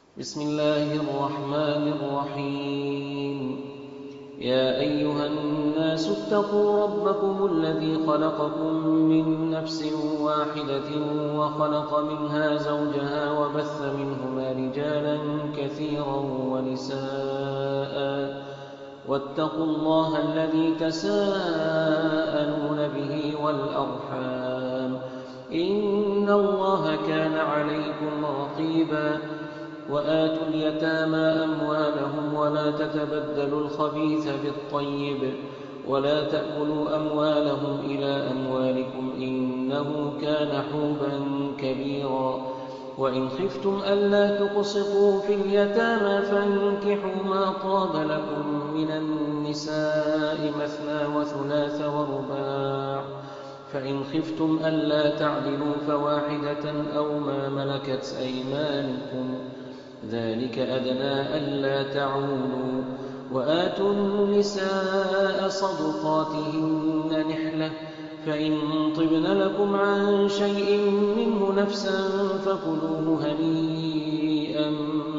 بسم الله الرحمن الرحيم. يا أيها الناس اتقوا ربكم الذي خلقكم من نفس واحدة وخلق منها زوجها وبث منهما رجالا كثيرا ونساء واتقوا الله الذي تساءلون به والأرحام إن الله كان عليكم رقيبا. وآتوا اليتامى أموالهم ولا تتبدلوا الخبيث بالطيب ولا تأكلوا أموالهم إلى أموالكم إنه كان حوبا كبيرا. وإن خفتم ألا تقسطوا في اليتامى فانكحوا ما طاب لكم من النساء مثنى وثلاث ورباع، فإن خفتم ألا تعدلوا فواحدة أو ما ملكت أيمانكم ذلك أدنى ألا تعولوا. وآتوا النساء صدقاتهن نحلة، فإن طبن لكم عن شيء منه نفسا فكلوه هنيئا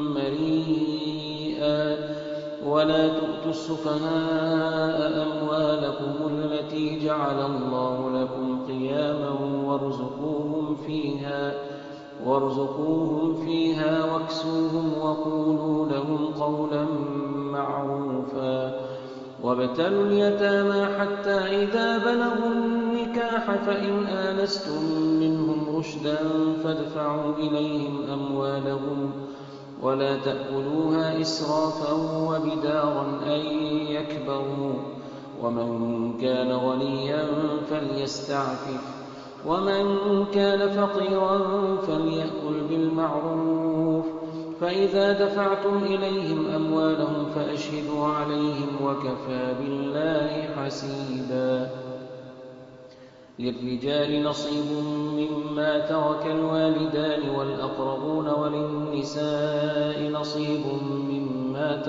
مريئا. ولا تؤتوا السفهاء أموالكم التي جعل الله لكم قياما وارزقوهم فيها واكسوهم وقولوا لهم قولا معروفا. وابتلوا اليتامى حتى إذا بلغوا النكاح فإن آنستم منهم رشدا فادفعوا إليهم أموالهم ولا تأكلوها إسرافا وبدارا أن يكبروا. ومن كان غنيا فليستعفف ومن كان فقيرا فليأكل بالمعروف. فإذا دفعتم إليهم أموالهم فأشهدوا عليهم وكفى بالله حسيبا. للرجال نصيب مما ترك الوالدان والأقربون وللنساء نصيب مما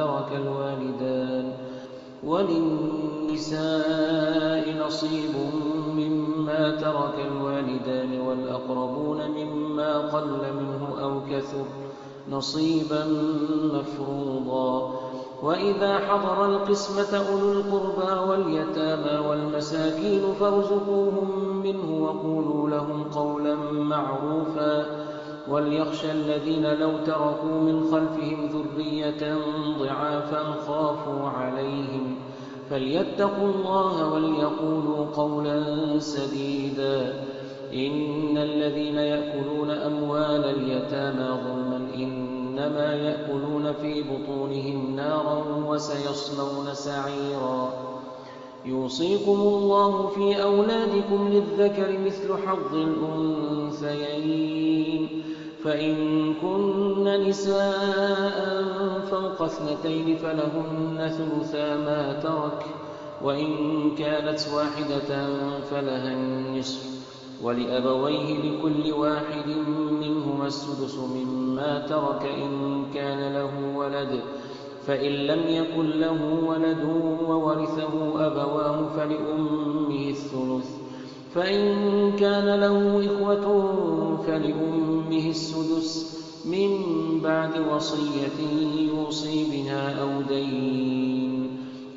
ترك الوالدان والأقربون مما قل منه أو كثر نصيبا مفروضا. وإذا حضر القسمة أولو القربى واليتامى والمساكين فارزقوهم منه وقولوا لهم قولا معروفا. وليخشى الذين لو تركوا من خلفهم ذرية ضعافا خافوا عليهم فليتقوا الله وليقولوا قولا سديدا. إن الذين يأكلون أموال اليتامى ظلما إنما يأكلون في بطونهم نارا وسيصلون سعيرا. يوصيكم الله في أولادكم للذكر مثل حظ الأنثيين، فإن كن نساء فوق 2 فلهن ثلثا ما ترك، وإن كانت واحدة فلها النصف، ولأبويه لكل واحد منهما السدس مما ترك إن كان له ولد، فإن لم يكن له ولد وورثه أبواه فلأمه الثلث، فإن كان له إخوة فلأمه السدس من بعد وصية يوصي بها أو دين.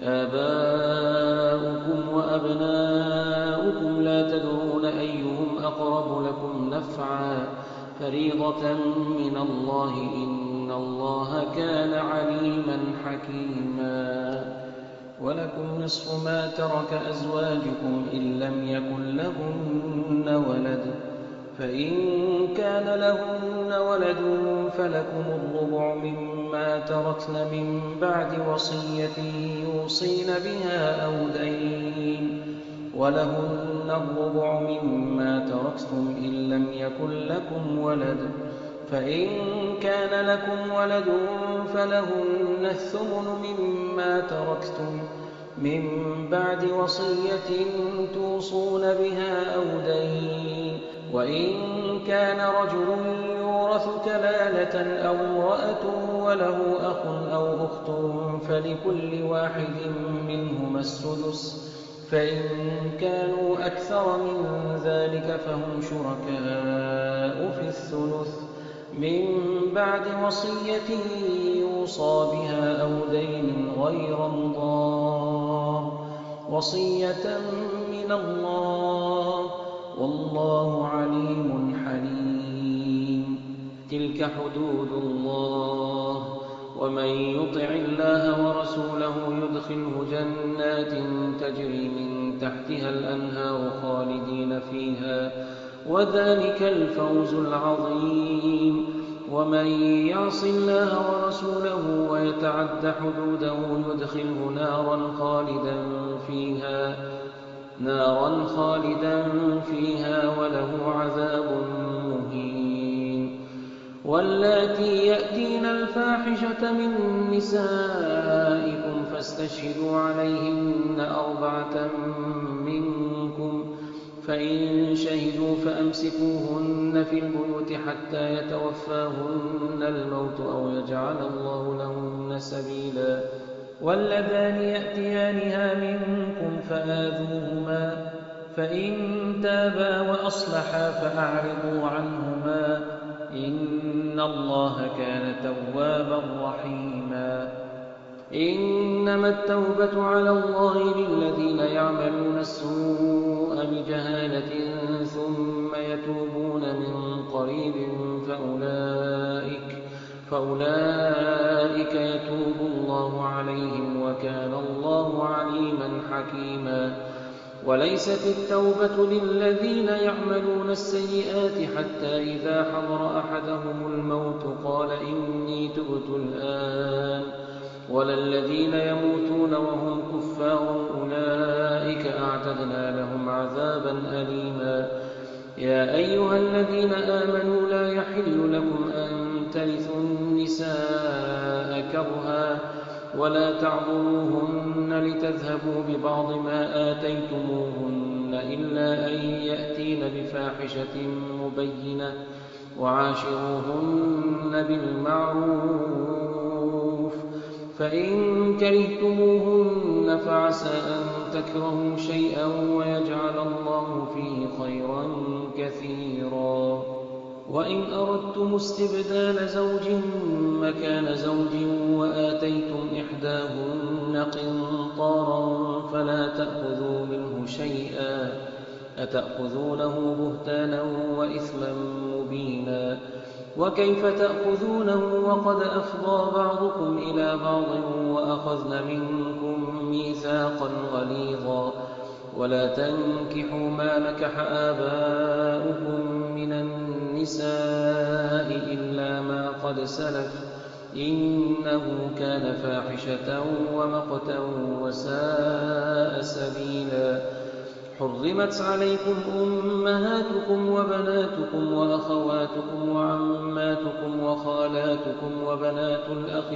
آباؤكم وأبناؤكم لا تدرون أيهم أقرب لكم نفعا فريضة من الله إن الله كان عليما حكيما. ولكم نصف ما ترك أزواجكم إن لم يكن لهن ولد، فإن كان لهن ولد فلكم الربع مما تركن من بعد وصية يوصين بها أو دين، ولهن الربع مما تركتم إن لم يكن لكم ولد، فإن كان لكم ولد فلهن الثمن مما تركتم من بعد وصية توصون بها أو دين. وإن كان رجل يورث كلالة أو امرأة وله أخ أو أخت فلكل واحد منهما السدس، فإن كانوا أكثر من ذلك فهم شركاء في الثلث من بعد وصية يوصى بها أو دين غير مضار وصية من الله والله عليم حليم. تلك حدود الله ومن يطع الله ورسوله يدخله جنات تجري من تحتها الأنهار خالدين فيها وذلك الفوز العظيم. ومن يعص الله ورسوله ويتعد حدوده يدخله نارا خالدا فيها وله عذاب مهين. واللاتي يأتين الفاحشة من نسائكم فاستشهدوا عليهن 4 منكم فإن شهدوا فأمسكوهن في البيوت حتى يتوفاهن الموت أو يجعل الله لهن سبيلا. واللذان يأتيانها منكم فآذوهما فإن تابا وأصلحا فأعرضوا عنهما إن الله كان توابا رحيما. إنما التوبة على الله للذين يعملون السوء بجهالة ثم يتوبون من قريب فأولئك يتوب الله عليهم وكان الله عليما حكيما. وليست التوبة للذين يعملون السيئات حتى إذا حضر أحدهم الموت قال إني تبت الآن ولا الذين يموتون وهم كفار أولئك أعتدنا لهم عذابا أليما. يا أيها الذين آمنوا لا يحل لكم أن ترثوا النساء كرها ولا تعضلوهن لتذهبوا ببعض ما آتيتموهن إلا أن يأتين بفاحشة مبينة وعاشروهن بالمعروف. فإن كرهتموهن فعسى أن تكرهوا شيئا ويجعل الله فيه خيرا كثيرا. وإن أردتم استبدال زوج مكان زوج وآتيتم إحداهن قنطارا فلا تأخذوا منه شيئا أتأخذونه بهتانا وإثما مبينا. وكيف تأخذونه وقد أفضى بعضكم إلى بعض وأخذن منكم ميثاقا غليظا. ولا تنكحوا ما نكح آباؤكم من النساء إلا ما قد سلف إنه كان فاحشة ومقتا وساء سبيلا. حرمت عليكم أمهاتكم وبناتكم وأخواتكم وعماتكم وخالاتكم وبنات الأخ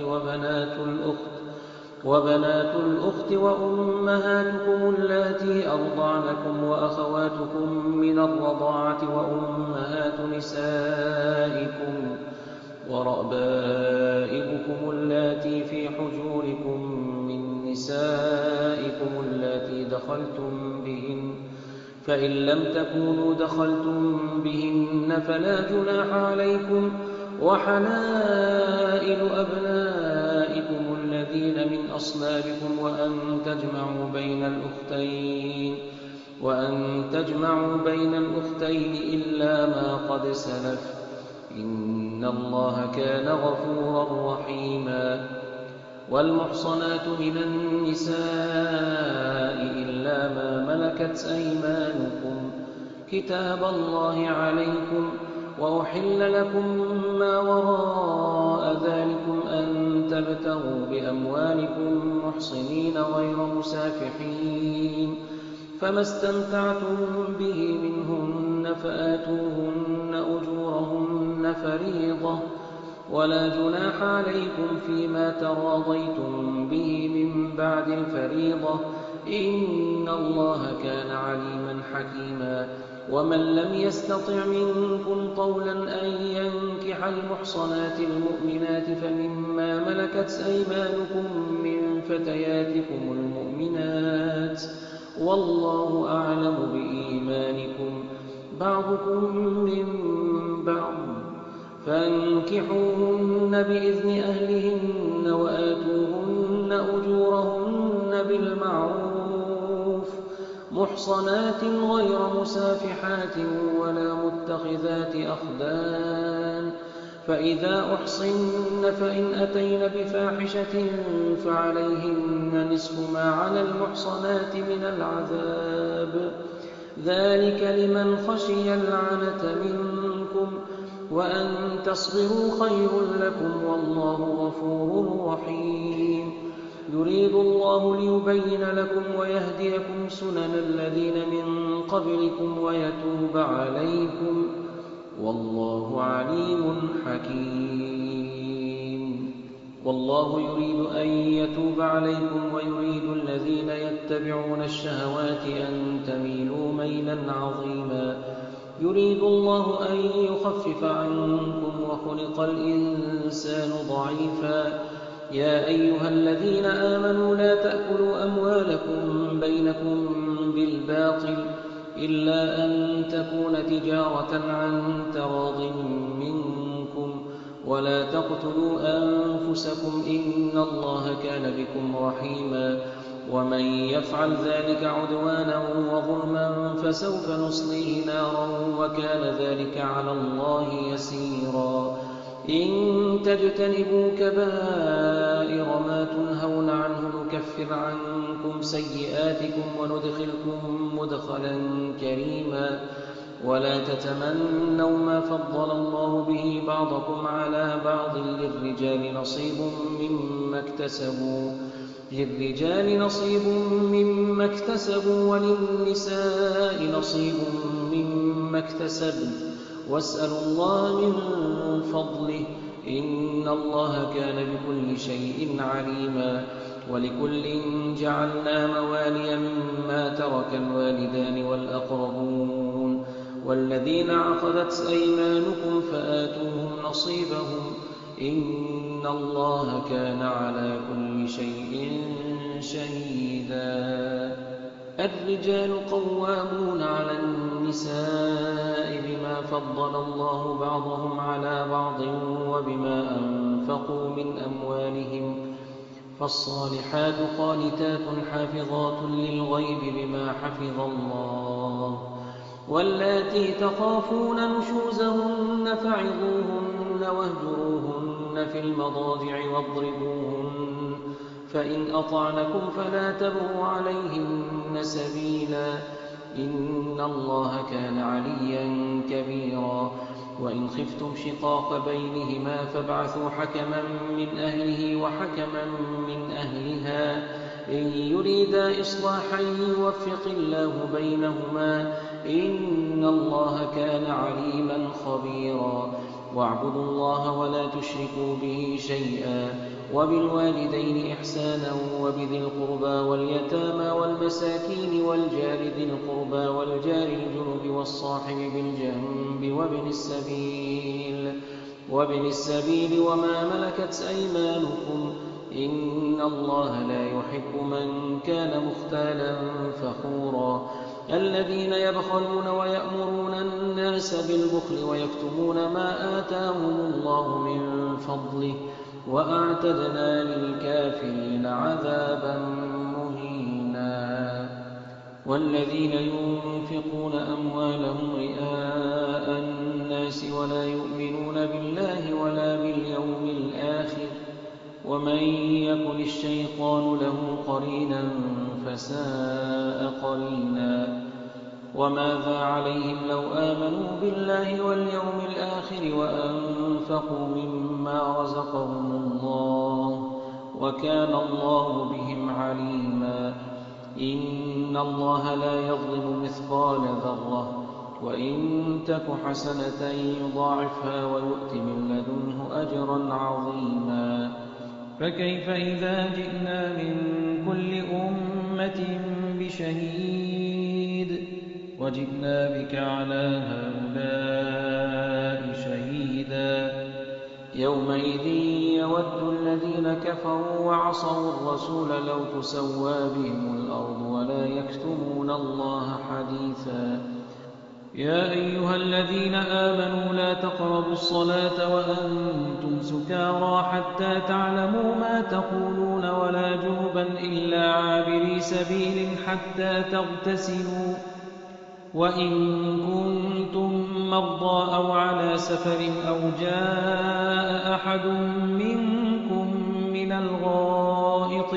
وبنات الأخت وأمهاتكم اللاتي أرضعنكم وأخواتكم من الرضاعة وأمهات نسائكم وربائبكم اللاتي في حجوركم من نسائكم اللاتي دخلتم بهن فإن لم تكونوا دخلتم بهن فلا جناح عليكم. وحلائل أبنائكم الذين من أصلابكم وأن تجمعوا بين الأختين إلا ما قد سلف إن الله كان غفورا رحيما. والمحصنات من النساء إلا ما ملكت أيمانكم كتاب الله عليكم. وأحل لكم ما وراء ذلكم أن تبتغوا بأموالكم محصنين غير مسافحين. فما استمتعتم به منهن فآتوهن أجورهن فريضة ولا جناح عليكم فيما تراضيتم به من بعد الفريضة إن الله كان عليما حكيما. ومن لم يستطع منكم طولا أن ينكح المحصنات المؤمنات فمما ملكت أيمانكم من فتياتكم المؤمنات والله أعلم بإيمانكم بعضكم من بعض فانكحوهن بإذن أهلهن وآتوهن أجورهن بالمعروف محصنات غير مسافحات ولا متخذات أخدان فإذا أحصن فإن أتين بفاحشة فعليهن نصف ما على المحصنات من العذاب ذلك لمن خشي العنة منكم وأن تصبروا خير لكم والله غفور رحيم يريد الله ليبين لكم ويهديكم سنن الذين من قبلكم ويتوب عليكم والله عليم حكيم والله يريد أن يتوب عليكم ويريد الذين يتبعون الشهوات أن تميلوا ميلا عظيما يريد الله أن يخفف عنكم وخلق الإنسان ضعيفا يا أيها الذين آمنوا لا تأكلوا أموالكم بينكم بالباطل إلا أن تكون تجارة عن تراض منكم ولا تقتلوا أنفسكم إن الله كان بكم رحيما ومن يفعل ذلك عدوانا وظلما فسوف نصليه نارا وكان ذلك على الله يسيرا إن تجتنبوا كبائر ما تنهون عنه نكفر عنكم سيئاتكم وندخلكم مدخلا كريما ولا تتمنوا ما فضل الله به بعضكم على بعض للرجال نصيب مما اكتسبوا وللنساء نصيب مما اكتسبن واسألوا الله من فضله إن الله كان بكل شيء عليما ولكل جعلنا موالي مما ترك الوالدان والأقربون والذين عقدت أيمانكم فآتوهم نصيبهم إن الله كان على كل شيء شهيدا الرجال قوامون على النساء بما فضل الله بعضهم على بعض وبما أنفقوا من أموالهم فالصالحات قانتات حافظات للغيب بما حفظ الله واللاتي تخافون نشوزهن فعظوهن واهجروهن في المضاجع واضربوهن فإن أطعنكم فلا تبغوا عليهن سبيلا إن الله كان عليا كبيرا وإن خفتم شقاق بينهما فابعثوا حكما من أهله وحكما من أهلها إن يريدا إصلاحا يوفق الله بينهما إن الله كان عليما خبيرا واعبدوا الله ولا تشركوا به شيئا وبالوالدين إحسانا وبذي القربى واليتامى والمساكين والجار ذي القربى والجار الجنب والصاحب بالجنب وابن السبيل وما ملكت أيمانكم إن الله لا يحب من كان مختالا فخورا الذين يبخلون ويأمرون الناس بالبخل ويكتمون ما آتاهم الله من فضله وأعتدنا للكافرين عذابا مهينا والذين ينفقون أموالهم رئاء الناس ولا يؤمنون بالله ولا باليوم الآخر ومن يكن الشيطان له قرينا فساء قرينا وماذا عليهم لو آمنوا بالله واليوم الآخر وأنفقوا مما رزقهم الله وكان الله بهم عليما إن الله لا يظلم مثقال ذرة وإن تك حسنة يضاعفها ويؤت من لدنه أجرا عظيما فكيف إذا جئنا من كل أمة بشهيد وجئنا بك على هؤلاء شهيدا يومئذ يود الذين كفروا وعصوا الرسول لو تسوى بهم الأرض ولا يكتمون الله حديثا يا أيها الذين آمنوا لا تقربوا الصلاة وأنتم سكارى حتى تعلموا ما تقولون ولا جنبا إلا عابري سبيل حتى تغتسلوا وإن كنتم مرضى أو على سفر أو جاء أحد منكم من الغائط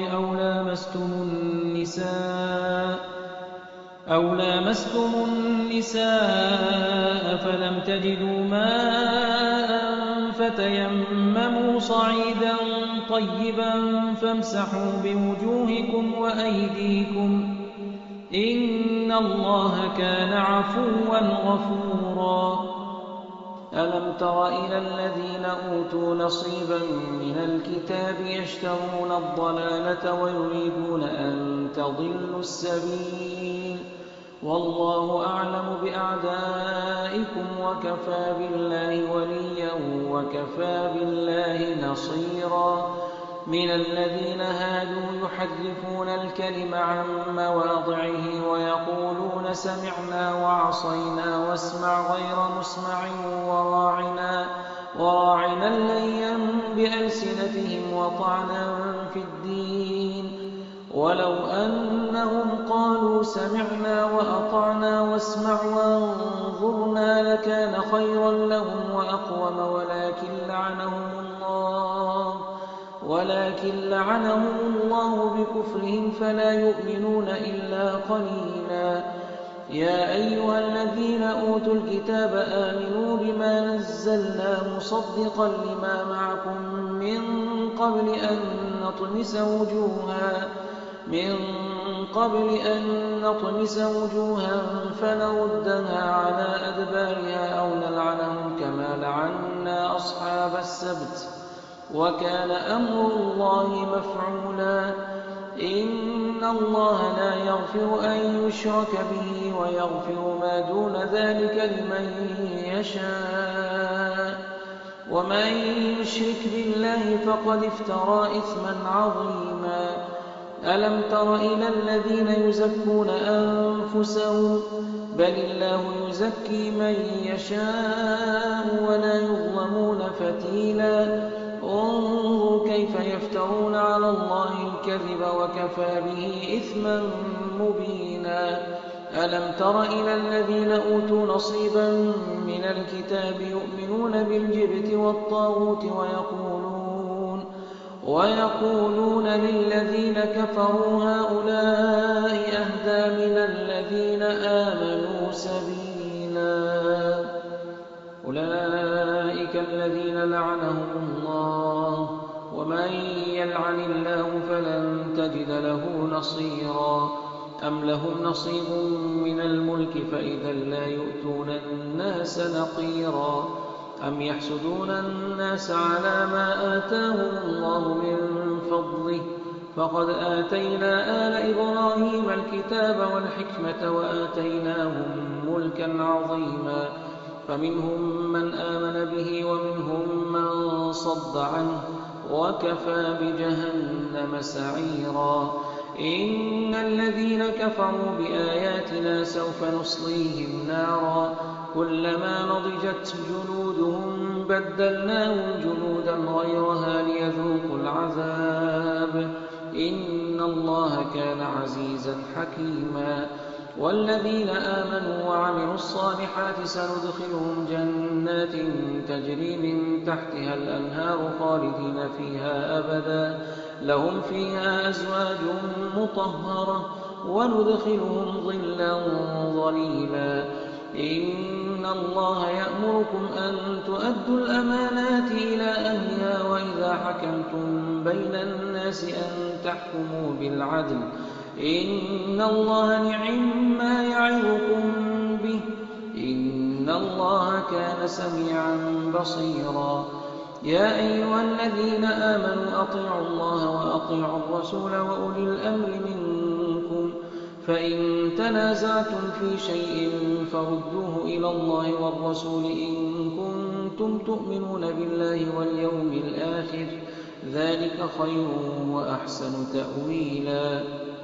أو لامستم النساء فلم تجدوا ماء فتيمموا صعيدا طيبا فامسحوا بوجوهكم وأيديكم إن الله كان عفوا غفورا ألم تر إلى الذين أوتوا نصيبا من الكتاب يشترون الضلالة ويريدون أن تضلوا السبيل والله أعلم بأعدائكم وكفى بالله وليا وكفى بالله نصيرا من الذين هادوا يحرفون الكلم عن مواضعه ويقولون سمعنا وعصينا واسمع غير مسمع وراعنا ليا بألسنتهم وطعنا في الدين ولو أنهم قالوا سمعنا وأطعنا واسمع وانظرنا لكان خيرا لهم وأقوم ولكن لعنهم الله بكفرهم فلا يؤمنون إلا قليلا يا أيها الذين أوتوا الكتاب آمنوا بما نزلنا مصدقا لما معكم من قبل أن نطمس وجوها فنردها على أدبارها أو نلعنهم كما لعنا أصحاب السبت وكان أمر الله مفعولا إن الله لا يغفر أن يشرك به ويغفر ما دون ذلك لمن يشاء ومن يشرك بالله فقد افترى إثما عظيما ألم تر إلى الذين يزكون أنفسهم بل الله يزكي من يشاء ولا يظلمون فتيلا انظر كيف يفترون على الله الكذب وكفى به إثما مبينا ألم تر إلى الذين أوتوا نصيبا من الكتاب يؤمنون بالجبت والطاغوت ويقولون للذين كفروا هؤلاء أهدى من الذين آمنوا سبيلا أولئك الذين لعنهم الله ومن يلعن الله فلن تجد له نصيرا أم لهم نصيب من الملك فإذا لا يؤتون الناس نقيرا أم يحسدون الناس على ما آتاهم الله من فضله فقد آتينا آل إبراهيم الكتاب والحكمة وآتيناهم ملكا عظيما فمنهم من آمن به ومنهم من صد عنه وكفى بجهنم سعيرا إن الذين كفروا بآياتنا سوف نصليهم نارا كلما نضجت جلودهم بدلناهم جلودا غيرها ليذوقوا العذاب إن الله كان عزيزا حكيما والذين آمنوا وعملوا الصالحات سندخلهم جنات تجري من تحتها الأنهار خالدين فيها أبدا لهم فيها أزواج مطهرة وندخلهم ظلا ظليلا إن الله يأمركم أن تؤدوا الأمانات إلى أهلها وإذا حكمتم بين الناس أن تحكموا بالعدل إن الله نعم يعظكم به إن الله كان سميعا بصيرا يا أيها الذين آمنوا أطيعوا الله وأطيعوا الرسول وأولي الأمر منكم فإن تنازعتم في شيء فردوه إلى الله والرسول إن كنتم تؤمنون بالله واليوم الآخر ذلك خير وأحسن تأويلا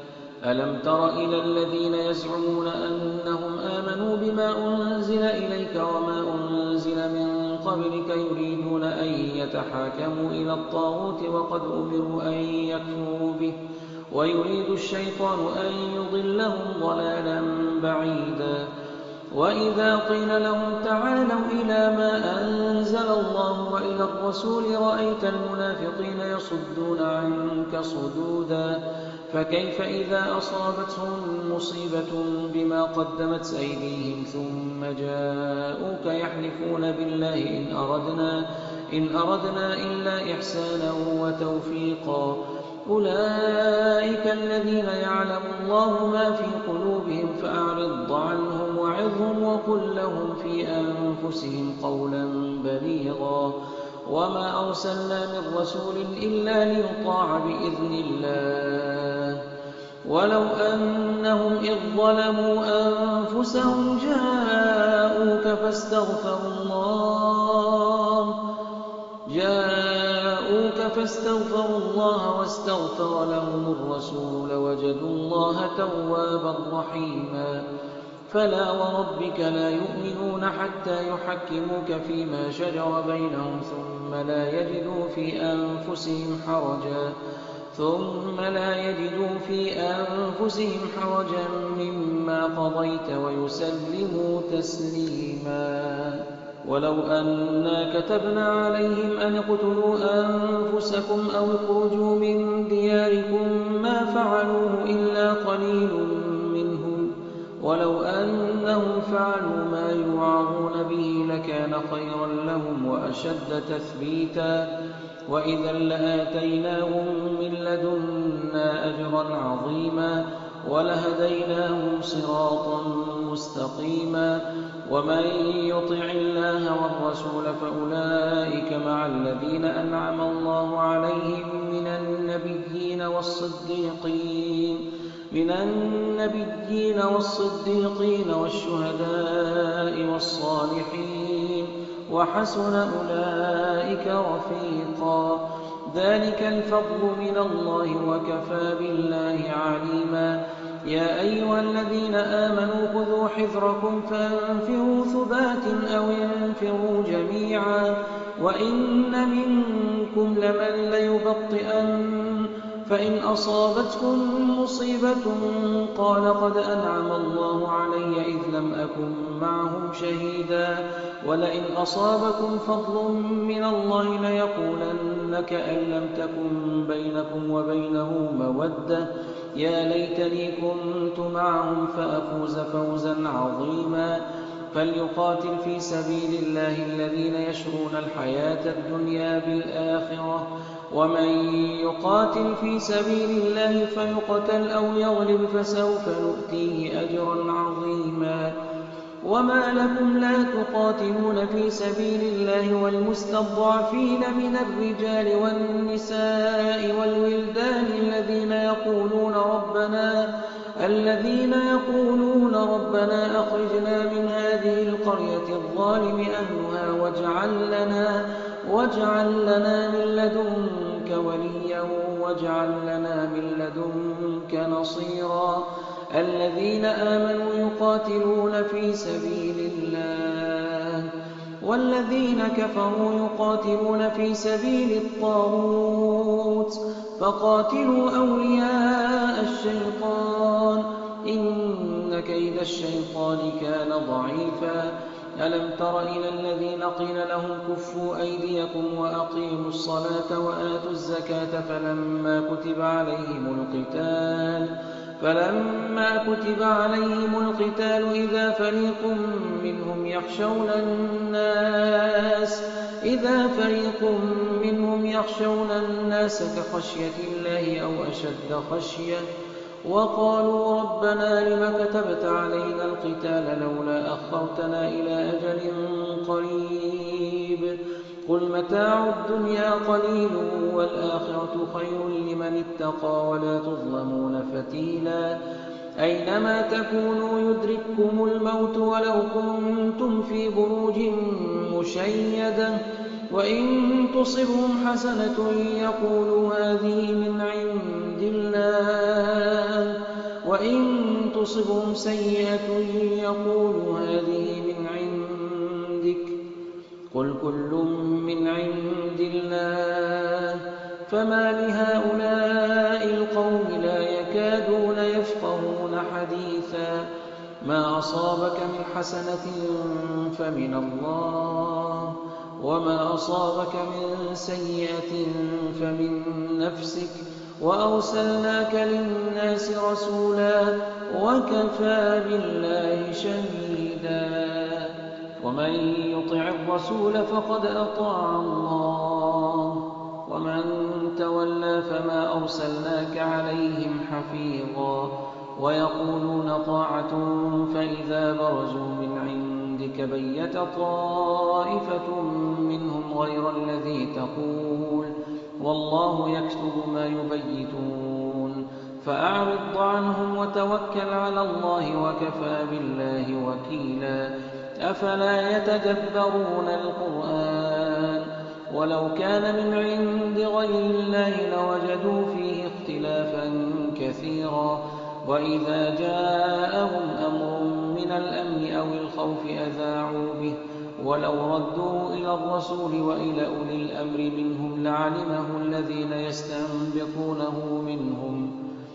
ألم تر إلى الذين يزعمون أنهم آمنوا بما أنزل إليك وما أنزل من قبلك يريدون أن يتحاكموا إلى الطاغوت وقد أمروا أن يكفروا به ويريد الشيطان أن يضلهم ضلالا بعيدا وإذا قيل لهم تعالوا إلى ما أنزل الله وإلى الرسول رأيت المنافقين يصدون عنك صدودا فكيف إذا أصابتهم مصيبة بما قدمت أيديهم ثم جاءوك يحلفون بالله إن أردنا إلا إحسانا وتوفيقا أولئك الذين يعلم الله ما في قلوبهم فأعرض عنهم وعظهم وقل لهم في أنفسهم قولا بليغا وما أرسلنا من رسول إلا ليطاع بإذن الله ولو أنهم إذ ظلموا أنفسهم جاءوك فاستغفروا الله واستغفر لهم الرسول لوجدوا الله توابا رحيما فلا وربك لا يؤمنون حتى يحكموك فيما شجر بينهم ثم لا يجدوا في أنفسهم حرجا مما قضيت ويسلموا تسليما ولو أنا كتبنا عليهم أن اقتلوا أنفسكم أو اخرجوا من دياركم ما فعلوه إلا قليل منهم ولو أنهم فعلوا ما يوعظون به لكان خيرا لهم وأشد تثبيتا وإذا لآتيناهم من لدنا أجرا عظيما ولهديناهم صراطا مستقيما ومن يطع الله والرسول فأولئك مع الذين أنعم الله عليهم من النبيين والصديقين والشهداء والصالحين وحسن أولئك رفيقا ذلك الفضل من الله وكفى بالله عليما يا أيها الذين آمنوا خذوا حذركم فانفروا ثبات أو انفروا جميعا وإن منكم لمن ليبطئن فإن أصابتكم مصيبة قال قد أنعم الله علي إذ لم أكن معهم شهيدا ولئن أصابكم فضل من الله ليقولن كأن لم تكن بينكم وبينه مودة يا ليتني كنت معهم فأفوز فوزا عظيما فليقاتل في سبيل الله الذين يشرون الحياة الدنيا بالآخرة ومن يقاتل في سبيل الله فيقتل أو يغلب فسوف نؤتيه أجرا عظيما وما لكم لا تقاتلون في سبيل الله والمستضعفين من الرجال والنساء والولدان الذين يقولون ربنا أخرجنا من هذه القرية الظالم أهلها واجعل لنا من لدنك وليا واجعل لنا من لدنك نصيرا الذين آمنوا يقاتلون في سبيل الله والذين كفروا يقاتلون في سبيل الطاغوت فقاتلوا أولياء الشيطان إن كيد الشيطان كان ضعيفا ألم تر إلى الذين قيل لهم كفوا أيديكم وأقيموا الصلاة وآتوا الزكاة فلما كتب عليهم القتال إذا فريق منهم يخشون الناس كخشية الله أو أشد خشية وقالوا ربنا لم كتبت علينا القتال لولا أخرتنا إلى أجل قريب قل متاع الدنيا قليل والآخرة خير لمن اتقى ولا تظلمون فتيلا أينما تكونوا يدرككم الموت ولو كنتم في بروج مشيدة وإن تصبهم حسنة يقولوا هذه من عند الله وإن تصبهم سيئة يقولوا هذه من عندك قل كل من عند الله فما لهؤلاء القوم لا يكادون يفقهون حديثا ما أصابك من حسنة فمن الله وما أصابك من سيئة فمن نفسك وأرسلناك للناس رسولا وكفى بالله شهيدا ومن يطع الرسول فقد أطاع الله ومن تولى فما أرسلناك عليهم حفيظا ويقولون طاعة فإذا برزوا من عندك بيت طائفة منهم غير الذي تقول والله يكتب ما يبيتون فأعرض عنهم وتوكل على الله وكفى بالله وكيلا أفلا يتدبرون القرآن ولو كان من عند غير الله لوجدوا فيه اختلافا كثيرا وإذا جاءهم أمر من الأمن أو الخوف أذاعوا به ولو ردوه إلى الرسول وإلى أولي الأمر منهم لعلمه الذين يستنبطونه منهم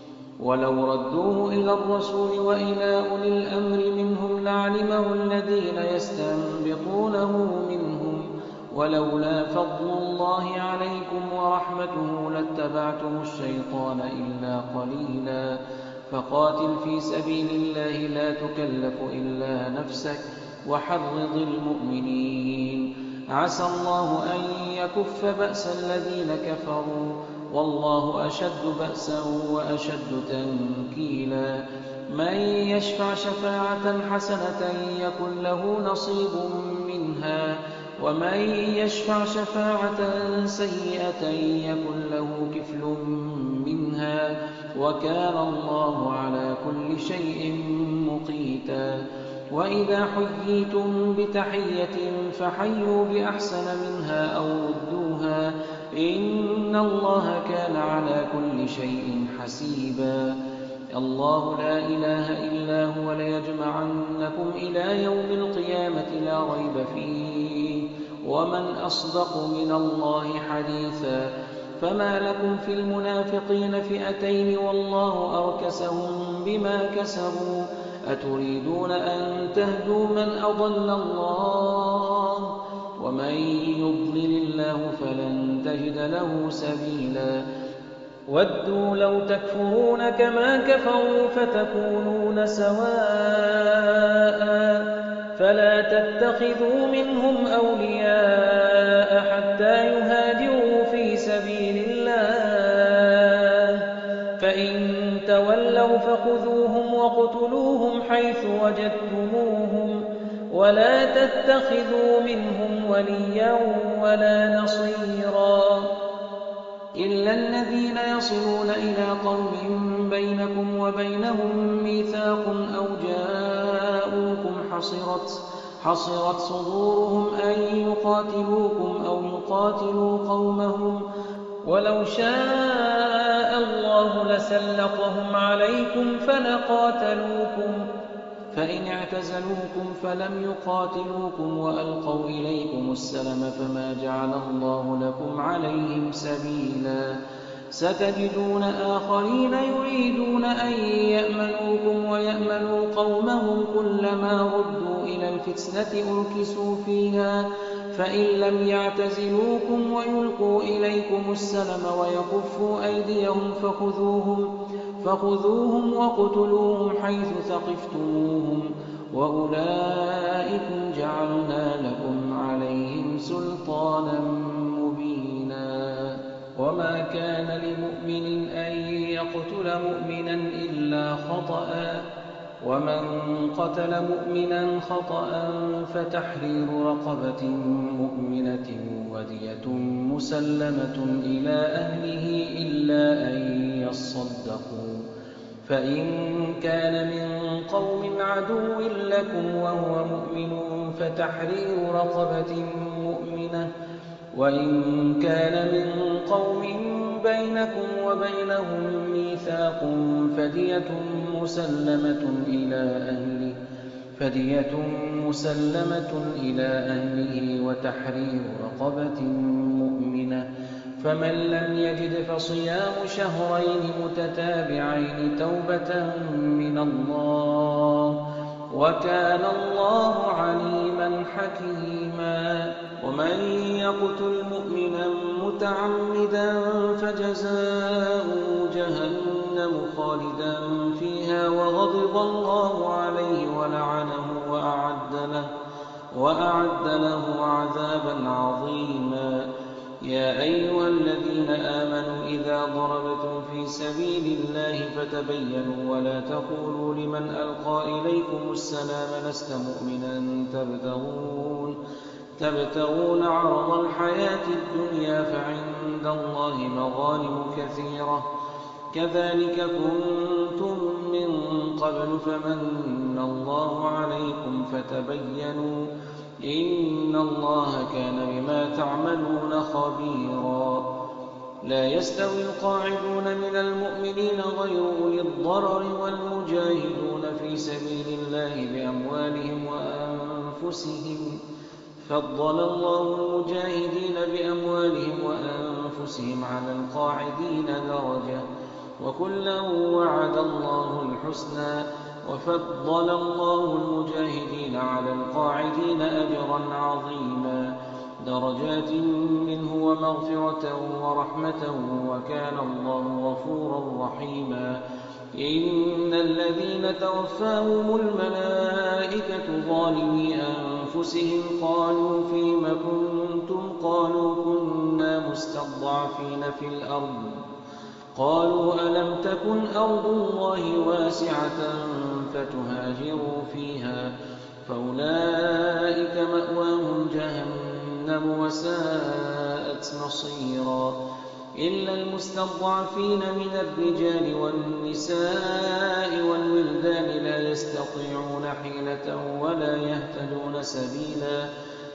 ولو ردوه إلى الرسول وإلى أولي الأمر منهم لعلمه الذين يستنبطونه منهم ولولا فضل الله عليكم ورحمته لاتبعتم الشيطان إلا قليلا فقاتل في سبيل الله لا تكلف إلا نفسك وحرض المؤمنين عسى الله أن يكف بأس الذين كفروا والله أشد بأسا وأشد تنكيلا من يشفع شفاعة حسنة يكن له نصيب منها ومن يشفع شفاعة سيئة يكن له كفل منها وكان الله على كل شيء مقيتا وإذا حييتم بتحية فحيوا بأحسن منها أو ردوها إن الله كان على كل شيء حسيبا الله لا إله إلا هو ليجمعنكم إلى يوم القيامة لا ريب فيه ومن أصدق من الله حديثا فما لكم في المنافقين فئتين والله أركسهم بما كسبوا أتريدون أن تهدوا من أضل الله ومن يضلل الله فلن تجد له سبيلا ودوا لو تكفرون كما كفروا فتكونون سواء فلا تتخذوا منهم أولياء حتى يهاجروا في سبيل الله فإن تولوا فخذوهم واقتلوهم حيث وجدتموهم ولا تتخذوا منهم وليا ولا نصيرا إلا الذين يصلون إلى قوم بينكم وبينهم ميثاق أو جاءوكم حصرت صدورهم أن يقاتلوكم أو يقاتلوا قومهم ولو شاء الله لسلطهم عليكم فلقاتلوكم فإن اعتزلوكم فلم يقاتلوكم وألقوا إليكم السلم فما جعل الله لكم عليهم سبيلا ستجدون آخرين يريدون أن يأمنوكم ويأمنوا قومهم كلما ردوا إلى الفتنة أركسوا فيها فإن لم يعتزلوكم ويلقوا إليكم السلم ويكفوا أيديهم فخذوهم واقتلوهم حيث ثقفتموهم وأولئكم جعلنا لكم عليهم سلطانا مبينا وما كان لمؤمن أن يقتل مؤمنا إلا خطأ ومن قتل مؤمنا خطأ فتحرير رقبة مؤمنة ودية مسلمة إلى أهله إلا أن يصدقوا فإن كان من قوم عدو لكم وهو مؤمن فتحرير رقبة مؤمنة وإن كان من قوم بينكم وبينهم ميثاق فدية مسلمة إلى أهله وتحرير رقبة مؤمنة، فمن لم يجد فصيام شهرين متتابعين توبة من الله، وكان الله عليما حكيما. ومن يقتل مؤمنا متعمدا فجزاؤه جهنم خالدا فيها وغضب الله عليه ولعنه وأعد له عذابا عظيما. يا أيها الذين آمنوا إذا ضربتم في سبيل الله فتبينوا ولا تقولوا لمن ألقى إليكم السلام لست مؤمنا تبتغون عرض الحياة الدنيا فعند الله مغانم كثيرة كذلك كنتم من قبل فمن الله عليكم فتبينوا إن الله كان بما تعملون خبيرا. لا يستوي القاعدون من المؤمنين غير أولي الضرر والمجاهدون في سبيل الله بأموالهم وأنفسهم، فضل الله المجاهدين بأموالهم وأنفسهم على القاعدين درجة، وكلا وعد الله الحسنى، وفضل الله المجاهدين على القاعدين أجرا عظيما، درجات منه ومغفرة ورحمة، وكان الله غفورا رحيما. إن الذين توفاهم الملائكة ظالمي أنفسهم قالوا فيم كنتم قالوا كنا مستضعفين في الأرض قالوا ألم تكن أرض الله واسعة فتهاجروا فيها فأولئك مأواهم جهنم وساءت مصيرا. إلا المستضعفين من الرجال والنساء والولدان لا يستطيعون حيلة ولا يهتدون سبيلا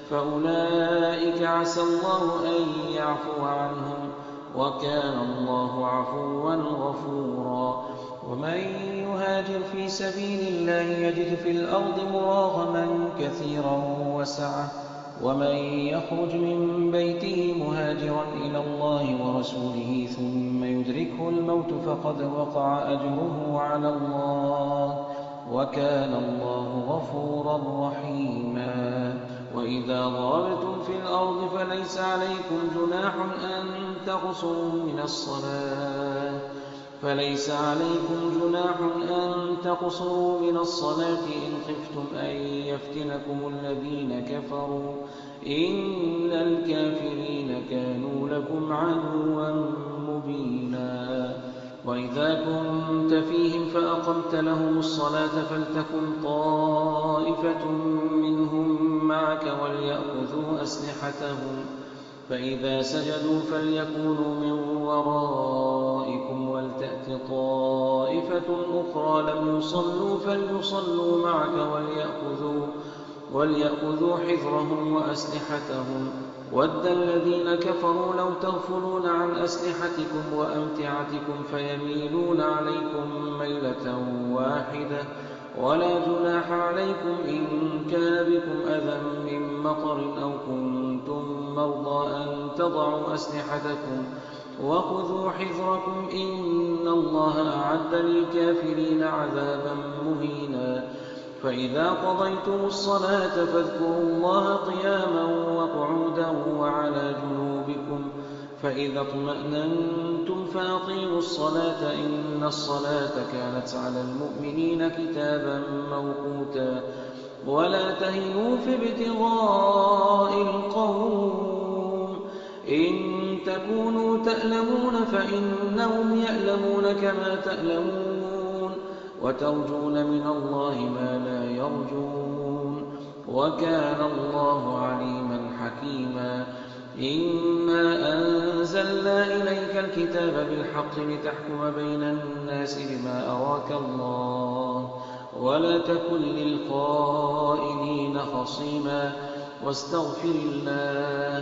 فأولئك عسى الله أن يعفو عنهم وكان الله عفوا غفورا. ومن يهاجر في سبيل الله يجد في الأرض مراغما كثيرا وسعة ومن يخرج من بيته مهاجرا إلى الله ورسوله ثم يدركه الموت فقد وقع أجره على الله وكان الله غفورا رحيما. وإذا ضربتم في الأرض فليس عليكم جناح أن تقصروا من الصلاة إن خفتم أن يفتنكم الذين كفروا إن الكافرين كانوا لكم عدوا مبينا. وإذا كنت فيهم فأقمت لهم الصلاة فلتكن طائفة منهم معك وليأخذوا أسلحتهم فإذا سجدوا فليكونوا من ورائكم ولتأت طائفة أخرى لم يصلوا فليصلوا معك وليأخذوا حذرهم وأسلحتهم ود الذين كفروا لو تغفلون عن أسلحتكم وأمتعتكم فيميلون عليكم ميلة واحدة ولا جناح عليكم إن كان بكم أذى من مطر أو كنتم مرضى أن تضعوا أسلحتكم وخذوا حذركم إن الله أعد للكافرين عذابا مهينا. فإذا قضيتم الصلاة فاذكروا الله قياما وقعودا وعلى جنوبكم فإذا اطمأننتم فأقيموا الصلاة إن الصلاة كانت على المؤمنين كتابا موقوتا. ولا تهنوا في ابتغاء القوم إن تكونوا تألمون فإنهم يألمون كما تألمون وترجون من الله ما لا يرجون وكان الله عليما حكيما. إنا أنزلنا إليك الكتاب بالحق لتحكم بين الناس بما أراك الله ولا تكن للخائنين خصيما واستغفر الله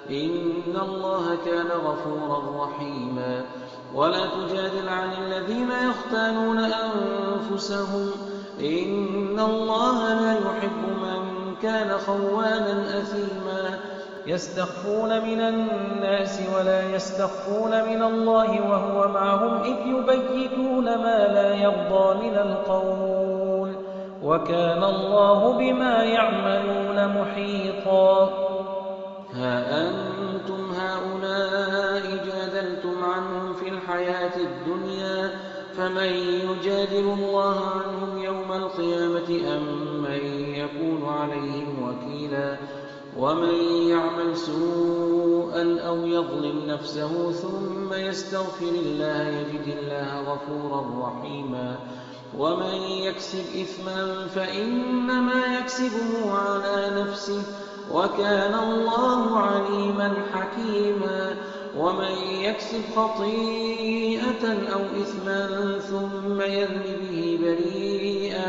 إن الله كان غفورا رحيما ولا تجادل عن الذين يختانون أنفسهم إن الله لا يحب من كان خوانا أثيما يستخفون من الناس ولا يستخفون من الله وهو معهم إذ يبيتون ما لا يرضى من القول وكان الله بما يعملون محيطا ها أنتم هؤلاء جادلتم عنهم في الحياة الدنيا فمن يجادل الله عنهم يوم القيامة أم من يكون عليهم وكيلا ومن يعمل سوءا أو يظلم نفسه ثم يستغفر الله يجد الله غفورا رحيما ومن يكسب إثما فإنما يكسبه على نفسه وكان الله عليما حكيما ومن يكسب خطيئة أو إثما ثم يرم به بريئا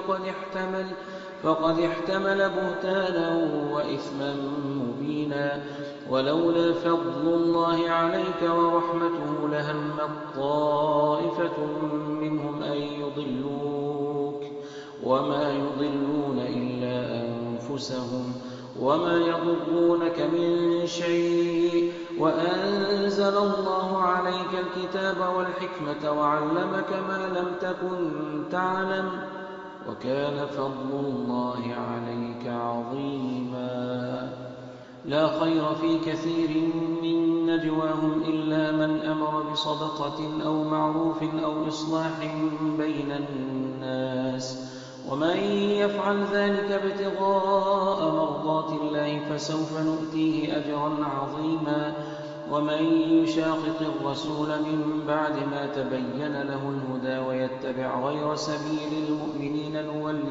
فقد احتمل بهتانا وإثما مبينا ولولا فضل الله عليك ورحمته لهمت طائفة منهم أن يضلوك وما يضلون إلا أنفسهم وما يضرونك من شيء وأنزل الله عليك الكتاب والحكمة وعلمك ما لم تكن تعلم وكان فضل الله عليك عظيما لا خير في كثير من نجواهم إلا من أمر بصدقة أو معروف أو إصلاح بين الناس ومن يفعل ذلك ابتغاء مرضات الله فسوف نؤتيه أجرا عظيما ومن يشاقق الرسول من بعد ما تبين له الهدى ويتبع غير سبيل المؤمنين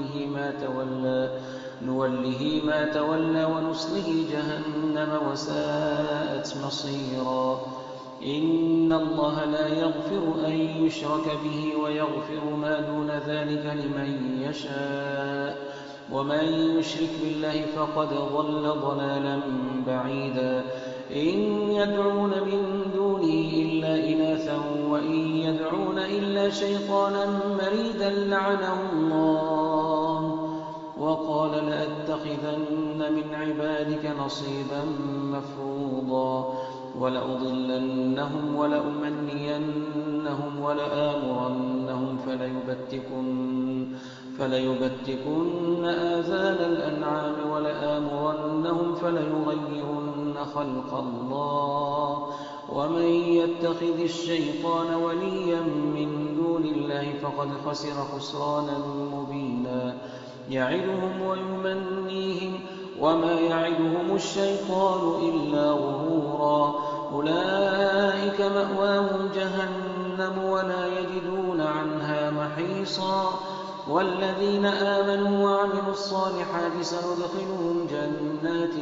نوله ما تولى ونصله جهنم وساءت مصيرا إن الله لا يغفر أن يشرك به ويغفر ما دون ذلك لمن يشاء ومن يشرك بالله فقد ضل ضلالا بعيدا إن يدعون من دونه إلا إناثا وإن يدعون إلا شيطانا مريدا لعنه الله وقال لأتخذن من عبادك نصيبا مفروضا ولأضلنهم ولأمنينهم ولآمرنهم فليبتكن آذان الأنعام ولآمرنهم فليغيرن خلق الله ومن يتخذ الشيطان وليا من دون الله فقد خسر خسرانا مبينا يعدهم ويمنيهم وما يعدهم الشيطان إلا غرورا أولئك مأواهم جهنم ولا يجدون عنها محيصا والذين آمنوا وعملوا الصالحات سندخلهم جنات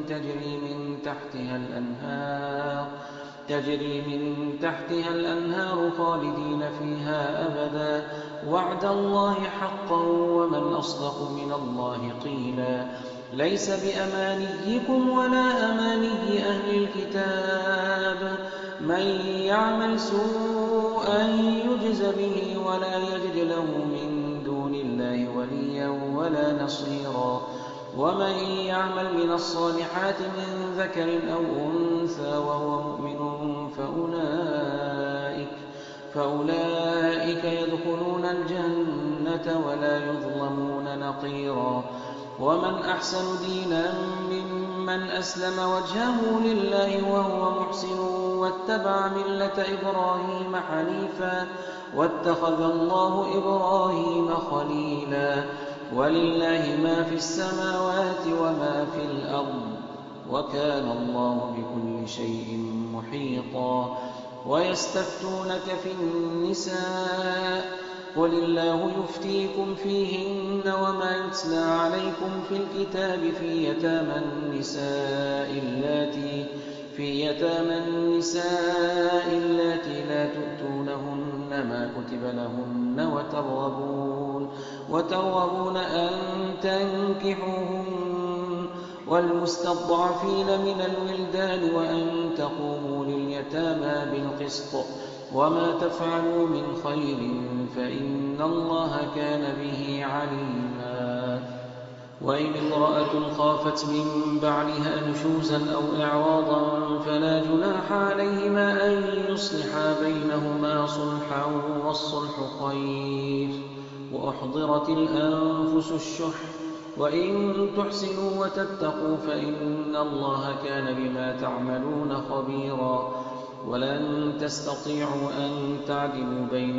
تجري من تحتها الأنهار خالدين فيها أبدا وعد الله حقا ومن أصدق من الله قيلا ليس بأمانيكم ولا أماني أهل الكتاب من يعمل سوءا يجز به ولا يجد له من دون الله وليا ولا نصيرا ومن يعمل من الصالحات من ذكر أو أنثى وهو مؤمن فأولئك يدخلون الجنة ولا يظلمون نقيرا ومن أحسن دينا ممن أسلم وجهه لله وهو محسن واتبع ملة إبراهيم حنيفا واتخذ الله إبراهيم خليلا ولله ما في السماوات وما في الأرض وكان الله بكل شيء محيطا ويستفتونك في النساء قل الله يفتيكم فيهن وما يتلى عليكم في الكتاب في يتامى النساء اللاتي لا تؤتونهن ما كتب لهن وترغبون أن تنكحوهن والمستضعفين من الولدان وأن تقوموا لليتامى بالقسط وما تفعلوا من خير فإن الله كان به عليما وإن امرأة خافت من بعلها نشوزا أو إعراضا فلا جناح عليهما أن يصلحا بينهما صلحا والصلح خير وأحضرت الأنفس الشح وإن تحسنوا وتتقوا فإن الله كان بما تعملون خبيرا ولن تستطيعوا أن تعدلوا بين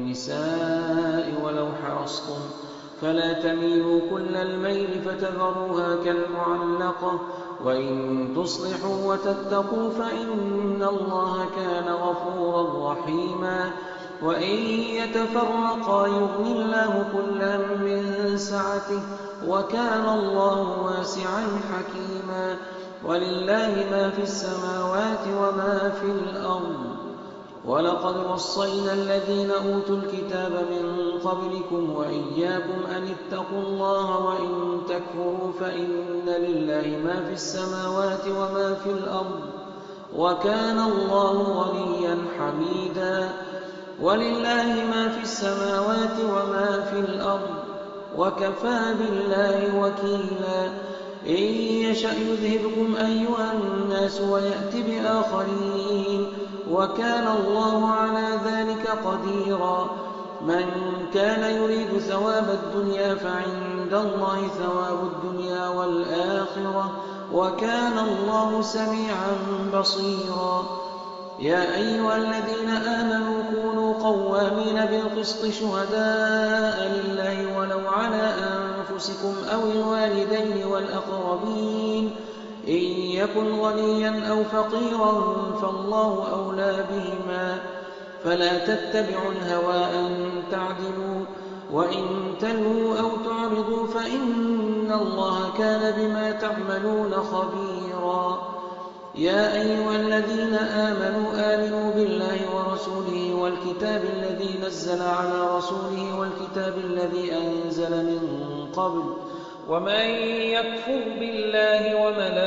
النساء ولو حرصتم فلا تميلوا كل الميل فتذروها كالمعلقة وإن تصلحوا وتتقوا فإن الله كان غفورا رحيما وإن يتفرقا يغني الله كلا من سعته وكان الله واسعا حكيما ولله ما في السماوات وما في الأرض ولقد وصينا الذين أوتوا الكتاب من قبلكم وإياكم أن اتقوا الله وإن تكفروا فإن لله ما في السماوات وما في الأرض وكان الله غنيا حميدا ولله ما في السماوات وما في الأرض وكفى بالله وكيلا إن يشأ يذهبكم أيها الناس ويأت بآخرين وكان الله على ذلك قديرا من كان يريد ثواب الدنيا فعند الله ثواب الدنيا والآخرة وكان الله سميعا بصيرا يا أيها الذين آمنوا كونوا قوامين بالقسط شهداء لله ولو على أنفسكم أو الوالدين والأقربين إن يكن غنيا أو فقيرا فالله أولى بهما فلا تتبعوا الهوى أن تعدلوا وإن تلووا أو تعرضوا فإن الله كان بما تعملون خبيرا يا أيها الذين آمنوا بالله ورسوله والكتاب الذي نزل على رسوله والكتاب الذي أنزل من قبل ومن يكفر بالله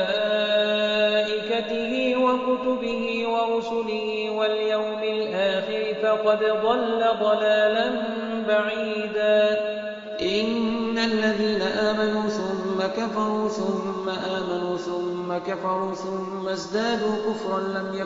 وملائكته وكتبه ورسله واليوم الآخر فقد ضل ضلالا بعيدا إن الذين آمنوا ثم كفروا ثم آمنوا ثم كفروا ثم ازدادوا كفرا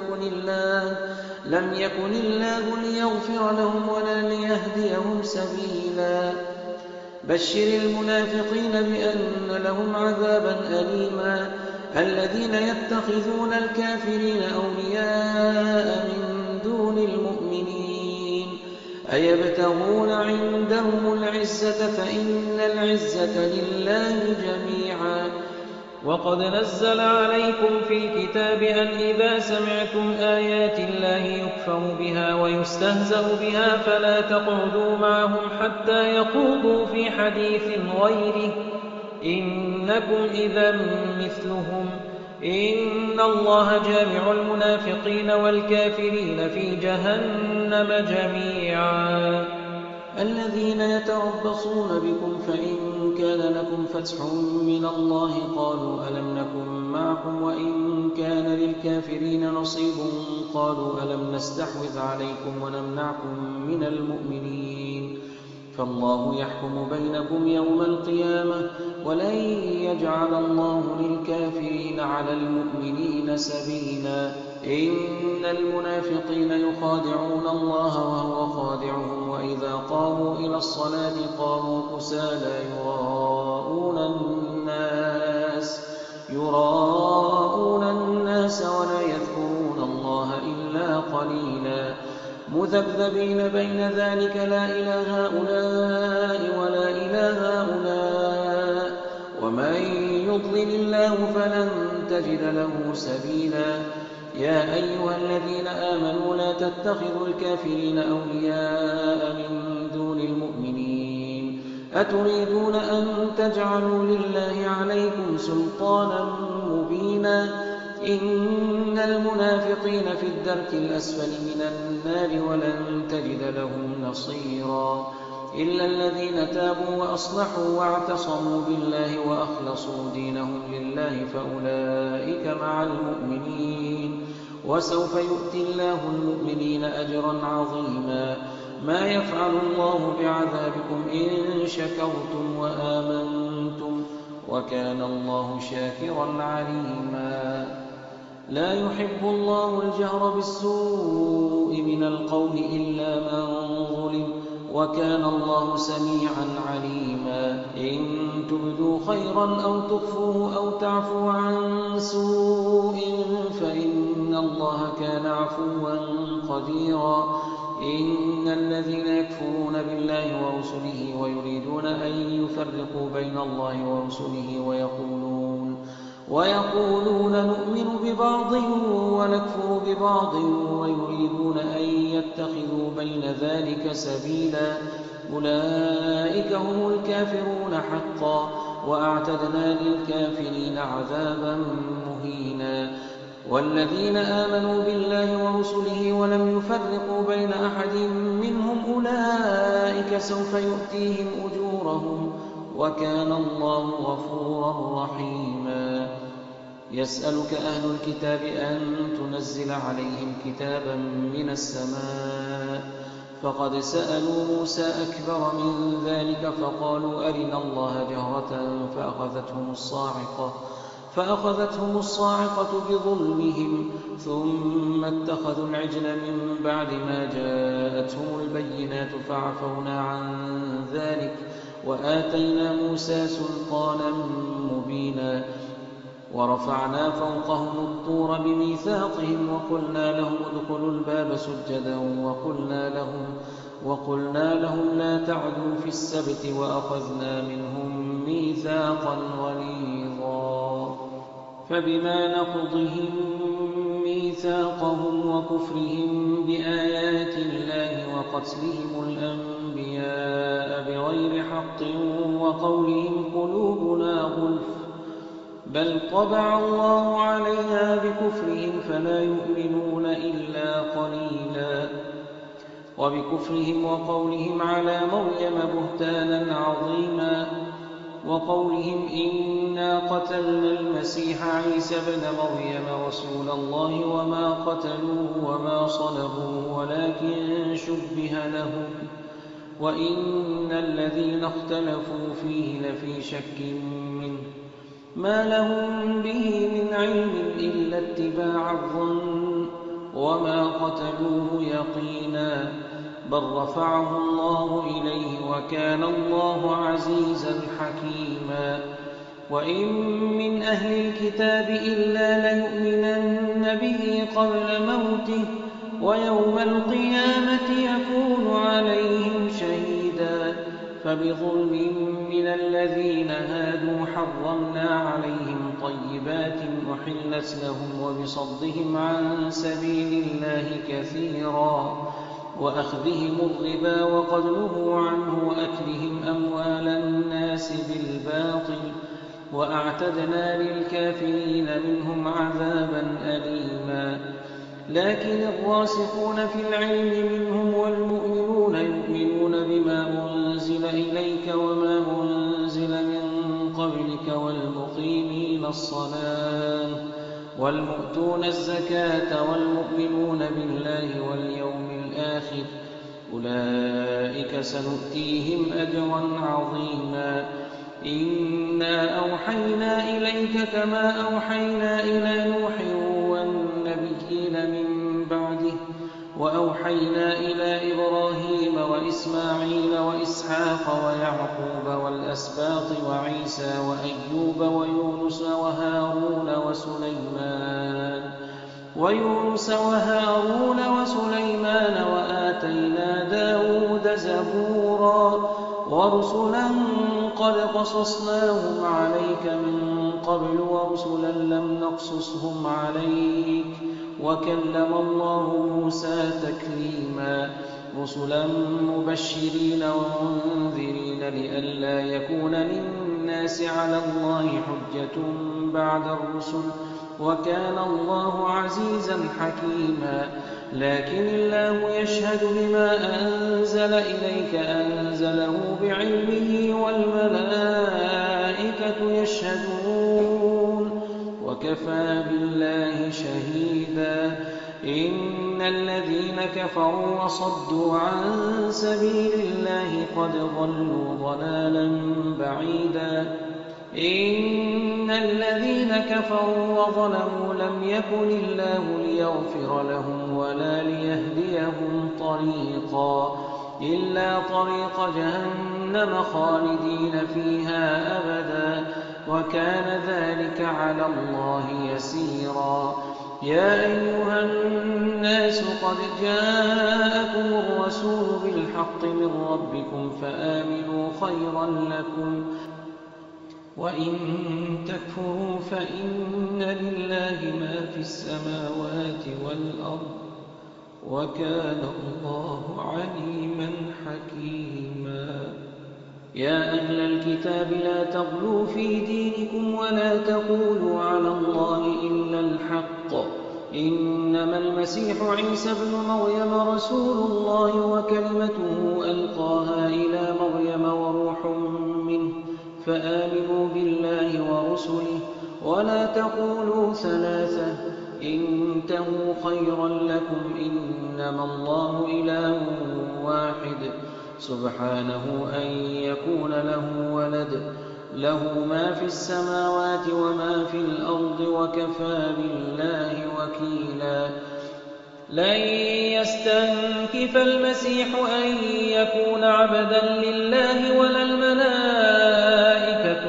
لم يكن الله ليغفر لهم ولا ليهديهم سبيلا بشر المنافقين بأن لهم عذابا أليما الذين يتخذون الكافرين أولياء من دون المؤمنين أيبتغون عندهم العزة فإن العزة لله جميعا وقد نزل عليكم في الكتاب أن إذا سمعتم آيات الله يكفر بها ويستهزأ بها فلا تقعدوا معهم حتى يخوضوا في حديث غيره إنكم إذا مثلهم إن الله جامع المنافقين والكافرين في جهنم جميعا الذين يتربصون بكم فإن كان لكم فتح من الله قالوا ألم نكن معكم وإن كان للكافرين نصيب قالوا ألم نستحوذ عليكم ونمنعكم من المؤمنين فالله يحكم بينكم يوم القيامة ولن يجعل الله للكافرين على المؤمنين سبيلا إن المنافقين يخادعون الله وهو خادعهم وإذا قاموا إلى الصلاة قاموا كسالى يراءون الناس ولا يذكرون الله إلا قليلا مذبذبين بين ذلك لا إلى هؤلاء ولا إلى هؤلاء ومن يضلل الله فلن تجد له سبيلا يا أيها الذين آمنوا لا تتخذوا الكافرين أولياء من دون المؤمنين أتريدون أن تجعلوا لله عليكم سلطانا مبينا إن المنافقين في الدرك الأسفل من النار ولن تجد لهم نصيرا إلا الذين تابوا وأصلحوا واعتصموا بالله وأخلصوا دينهم لله فأولئك مع المؤمنين وسوف يؤتي الله المؤمنين أجرا عظيما. ما يفعل الله بعذابكم إن شكرتم وآمنتم وكان الله شاكرا عليما. لا يحب الله الجهر بالسوء من القول إلا من ظلم وكان الله سميعا عليما. إن تبدوا خيرا أو تخفوه أو تعفوا عن سوء فإن الله كان عفوا قديرا. إن الذين يكفرون بالله ورسله ويريدون أن يفرقوا بين الله ورسله ويقولون نؤمن ببعض ونكفر ببعض ويريدون أن يتخذوا بين ذلك سبيلا أولئك هم الكافرون حقا وأعتدنا للكافرين عذابا مهينا. والذين آمنوا بالله ورسله ولم يفرقوا بين أحد منهم أولئك سوف يؤتيهم أجورهم وكان الله غفورا رحيما. يسألك أهل الكتاب أن تنزل عليهم كتابا من السماء فقد سألوا موسى أكبر من ذلك فقالوا أرنا الله جهرة فأخذتهم الصاعقة بظلمهم ثم اتخذوا العجل من بعد ما جاءتهم البينات فعفونا عن ذلك وآتينا موسى سلطانا مبينا. ورفعنا فوقهم الطور بميثاقهم وقلنا لهم ادخلوا الباب سجدا وقلنا لهم لا تعدوا في السبت وأخذنا منهم ميثاقا غليظا. فبما نقضهم ميثاقهم وكفرهم بآيات الله وقتلهم الأنبياء بغير حق وقولهم قلوبنا غلف بل طبع الله عليها بكفرهم فلا يؤمنون إلا قليلا. وبكفرهم وقولهم على مريم بهتانا عظيما وقولهم إنا قتلنا المسيح عيسى ابن مريم رسول الله وما قتلوه وما صلبوه ولكن شبه لهم وإن الذين اختلفوا فيه لفي شك منه ما لهم به من علم إلا اتباع الظن وما قتلوه يقينا بل رفعه الله إليه وكان الله عزيزا حكيما. وإن من أهل الكتاب إلا ليؤمنن به قبل موته ويوم القيامة يكون عليهم شهيدا. فبظلم من الذين هادوا حرمنا عليهم طيبات أحلت لهم وبصدهم عن سبيل الله كثيرا وأخذهم الربا وقد نهوا عنه وأكلهم أموال الناس بالباطل وأعتدنا للكافرين منهم عذابا أليما. لكن الراسخون في العلم منهم والمؤمنون يؤمنون بما أنزل إليك وما أنزل من قبلك والمقيمين الصلاة والمؤتون الزكاة والمؤمنون بالله واليوم الآخر أولئك سنؤتيهم أجرا عظيما. إنا أوحينا إليك كما أوحينا إلى نوح والنبيين من بعده وأوحينا إلى إبراهيم وإسماعيل وإسحاق ويعقوب والأسباط وعيسى وأيوب ويونس وهارون وسليمان وآتينا داود زبورا ورسلا قد قصصناهم عليك من قبل ورسلا لم نقصصهم عليك وكلم الله موسى تكليما. رسلا مبشرين ومنذرين لئلا يكون للناس على الله حجة بعد الرسل وكان الله عزيزا حكيما. لكن الله يشهد بما أنزل إليك أنزله بعلمه والملائكة يشهدون وكفى بالله شهيدا. إن الذين كفروا وصدوا عن سبيل الله قد ضلوا ضلالا بعيدا. إن الذين كفروا وظلموا لم يكن الله ليغفر لهم ولا ليهديهم طريقا إلا طريق جهنم خالدين فيها أبدا وكان ذلك على الله يسيرا. يا أيها الناس قد جاءكم الرسول بالحق من ربكم فآمنوا خيرا لكم وإن تكفروا فإن لله ما في السماوات والأرض وكان الله عليما حكيما. يا أهل الكتاب لا تغلوا في دينكم ولا تقولوا على الله إلا الحق إنما المسيح عيسى ابن مريم رسول الله وكلمته ألقاها إلى مريم وروح منه فآمنوا بالله ورسله ولا تقولوا ثلاثة انتهوا خيرا لكم إنما الله إله واحد سبحانه أن يكون له ولد له ما في السماوات وما في الأرض وكفى بالله وكيلا. لن يستنكف المسيح أن يكون عبدا لله ولا الملائكة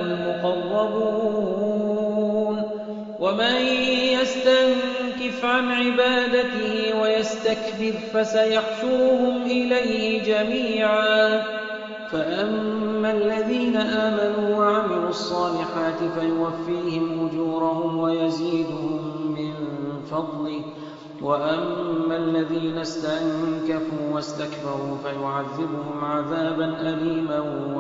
المقربون ومن يستنكف عن عبادته ويستكبر فسيحشرهم إليه جميعا. فأما الذين آمنوا وعملوا الصالحات فيوفيهم أجورهم ويزيدهم من فضله وأما الذين استنكفوا واستكبروا فيعذبهم عذابا أليما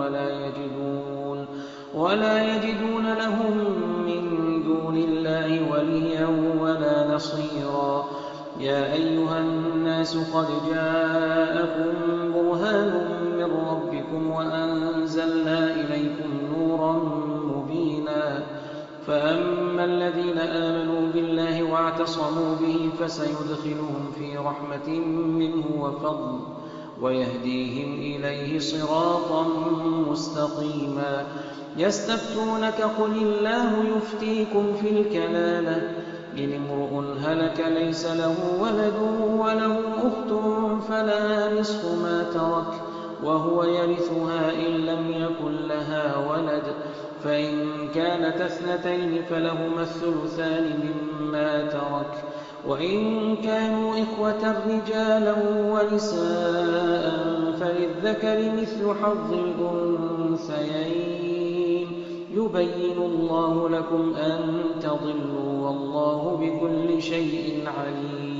ولا يجدون لهم من دون الله وليا ولا نصيرا. يا أيها الناس قد جاءكم برهان من ربكم وأنزلنا إليكم نورا مبينا. فأما الذين آمنوا بالله واعتصموا به فسيدخلهم في رحمة منه وفضل ويهديهم إليه صراطا مستقيما. يستفتونك قل الله يفتيكم في الكلالة إن امرؤ هلك ليس له ولد وله أخت فلها نصف ما ترك وهو يرثها إن لم يكن لها ولد فإن كانت اثنتين فلهما الثلثان مما ترك وإن كانوا إخوة رجالا ونساء فللذكر مثل حظ الأنثيين يبين الله لكم أن تضلوا والله بكل شيء عليم.